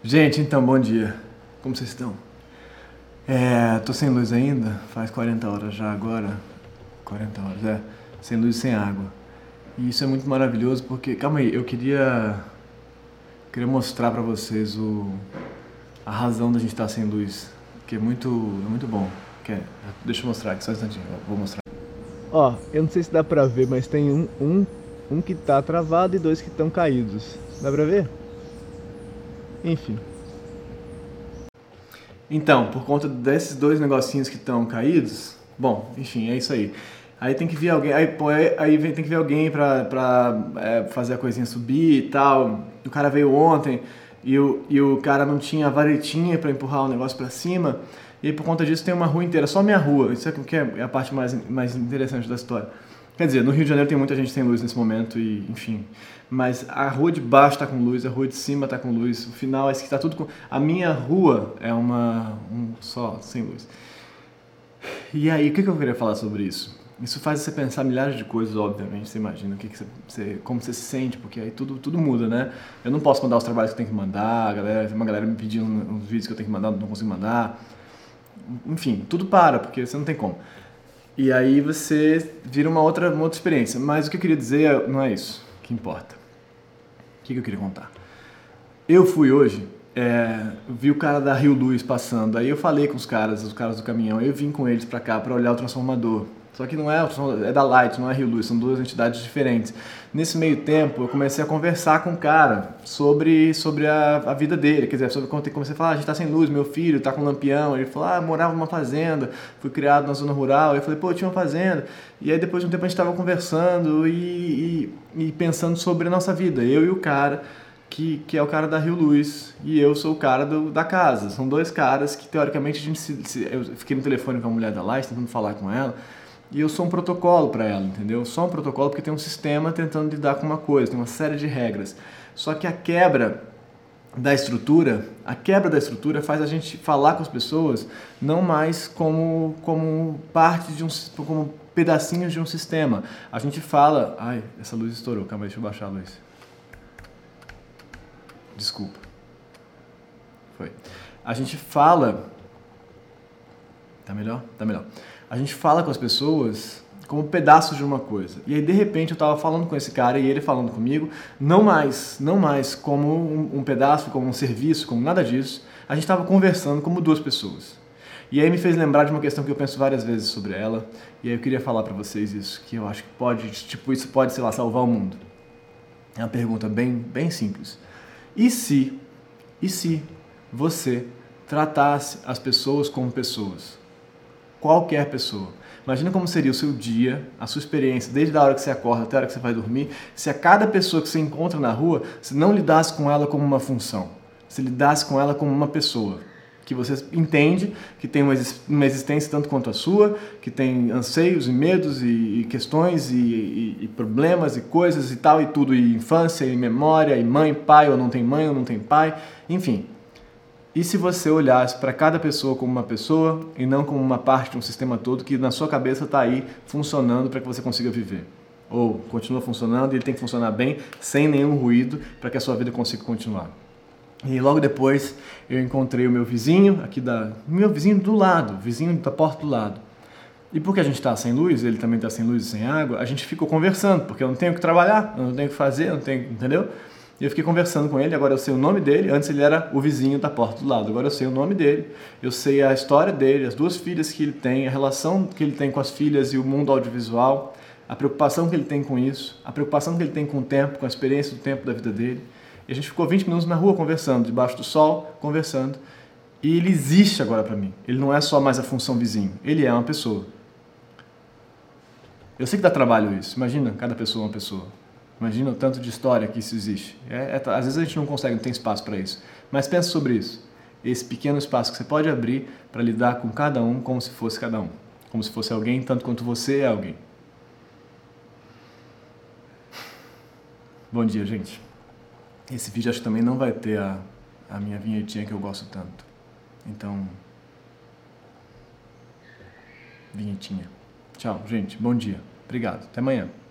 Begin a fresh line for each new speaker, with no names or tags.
Gente, então, bom dia. Como vocês estão? Tô sem luz ainda, faz 40 horas já agora. 40 horas, sem luz e sem água. E isso é muito maravilhoso porque, calma aí, eu queria mostrar pra vocês a razão da gente estar sem luz, que é muito bom. Deixa eu mostrar aqui, só um instantinho, vou mostrar. Ó, eu não sei se dá pra ver, mas tem um que tá travado e dois que estão caídos. Dá pra ver? Enfim. Então, por conta desses dois negocinhos que estão caídos, bom, enfim, é isso aí. Aí tem que vir alguém, tem que vir alguém pra fazer a coisinha subir e tal. O cara veio ontem e o cara não tinha a varetinha pra empurrar o negócio pra cima. E aí, por conta disso tem uma rua inteira, só minha rua. Isso é que é a parte mais interessante da história. Quer dizer, no Rio de Janeiro tem muita gente sem luz nesse momento e, enfim. Mas a rua de baixo tá com luz, a rua de cima tá com luz. O final é que tá tudo com... A minha rua é um só, sem luz. E aí, o que eu queria falar sobre isso? Isso faz você pensar milhares de coisas, obviamente. Você imagina como você se sente, porque aí tudo muda, né? Eu não posso mandar os trabalhos que eu tenho que mandar, uma galera me pedindo uns vídeos que eu tenho que mandar, não consigo mandar. Enfim, tudo para, porque você não tem como. E aí você vira uma outra experiência. Mas o que eu queria dizer não é isso que importa. O que eu queria contar? Eu fui hoje, vi o cara da Rio Luz passando, aí eu falei com os caras do caminhão, eu vim com eles pra cá pra olhar o transformador. Só que não é da Light, não é Rio Luz, são duas entidades diferentes. Nesse meio tempo, eu comecei a conversar com o cara sobre a vida dele, quer dizer, comecei a falar, a gente tá sem luz, meu filho tá com um lampião. Ele falou, morava numa fazenda, fui criado na zona rural. Eu falei, pô, eu tinha uma fazenda. E aí depois de um tempo a gente tava conversando e pensando sobre a nossa vida, eu e o cara, que é o cara da Rio Luz, e eu sou o cara da casa. São dois caras que, teoricamente, eu fiquei no telefone com a mulher da Light, tentando falar com ela, e eu sou um protocolo para ela, entendeu? Só um protocolo porque tem um sistema tentando lidar com uma coisa, tem uma série de regras. Só que a quebra da estrutura faz a gente falar com as pessoas não mais como parte como pedacinhos de um sistema. A gente fala... Ai, essa luz estourou, calma aí, deixa eu baixar a luz. Desculpa. Foi. A gente fala... Tá melhor? Tá melhor. A gente fala com as pessoas como pedaços de uma coisa. E aí, de repente, eu tava falando com esse cara e ele falando comigo, não mais como um pedaço, como um serviço, como nada disso. A gente tava conversando como duas pessoas. E aí me fez lembrar de uma questão que eu penso várias vezes sobre ela, e aí eu queria falar pra vocês isso, que eu acho que isso pode, sei lá, salvar o mundo. É uma pergunta bem simples. E se você tratasse as pessoas como pessoas? Qualquer pessoa. Imagina como seria o seu dia, a sua experiência, desde a hora que você acorda até a hora que você vai dormir, se a cada pessoa que você encontra na rua, você não lidasse com ela como uma função, se lidasse com ela como uma pessoa, que você entende que tem uma existência tanto quanto a sua, que tem anseios e medos e questões e problemas e coisas e tal e tudo, e infância e memória, e mãe, pai, ou não tem pai, enfim. E se você olhasse para cada pessoa como uma pessoa e não como uma parte de um sistema todo que na sua cabeça está aí funcionando para que você consiga viver? Ou continua funcionando e ele tem que funcionar bem, sem nenhum ruído, para que a sua vida consiga continuar. E logo depois eu encontrei o meu vizinho, meu vizinho do lado, vizinho da porta do lado. E porque a gente está sem luz, ele também está sem luz e sem água, a gente ficou conversando, porque eu não tenho o que trabalhar, eu não tenho o que fazer, entendeu? E eu fiquei conversando com ele, agora eu sei o nome dele. Antes ele era o vizinho da porta do lado, agora eu sei o nome dele, eu sei a história dele, as duas filhas que ele tem, a relação que ele tem com as filhas e o mundo audiovisual, a preocupação que ele tem com isso, a preocupação que ele tem com o tempo, com a experiência do tempo da vida dele. E a gente ficou 20 minutos na rua conversando, debaixo do sol, conversando. E ele existe agora para mim. Ele não é só mais a função vizinho, ele é uma pessoa. Eu sei que dá trabalho isso, imagina cada pessoa uma pessoa. Imagina o tanto de história que isso existe. Às vezes a gente não consegue, não tem espaço para isso. Mas pensa sobre isso. Esse pequeno espaço que você pode abrir para lidar com cada um como se fosse cada um. Como se fosse alguém, tanto quanto você é alguém. Bom dia, gente. Esse vídeo acho que também não vai ter a minha vinhetinha que eu gosto tanto. Então... vinhetinha. Tchau, gente. Bom dia. Obrigado. Até amanhã.